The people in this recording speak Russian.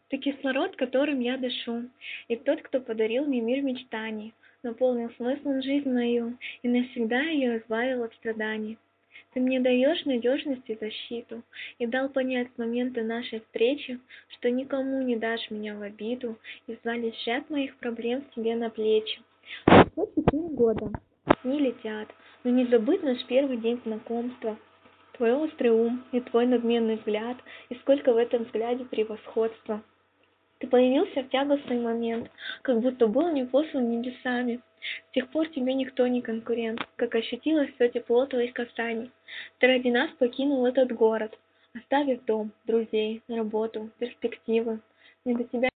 Ты кислород, которым я дышу, и тот, кто подарил мне мир мечтаний, наполнил смыслом жизнь мою и навсегда ее избавил от страданий. Ты мне даешь надежность и защиту, и дал понять с момента нашей встречи, что никому не дашь меня в обиду, и взвалишь ряд моих проблем себе на плечи. Прошло 4 года, дни летят, но не забыт наш первый день знакомства. Твой острый ум и твой надменный взгляд, и сколько в этом взгляде превосходства. Ты появился в тягостный момент, как будто был не послан небесами. С тех пор тебе никто не конкурент, как ощутилось все тепло твоих касаний. Ты ради нас покинул этот город, оставив дом, друзей, работу, перспективы. Мне до тебя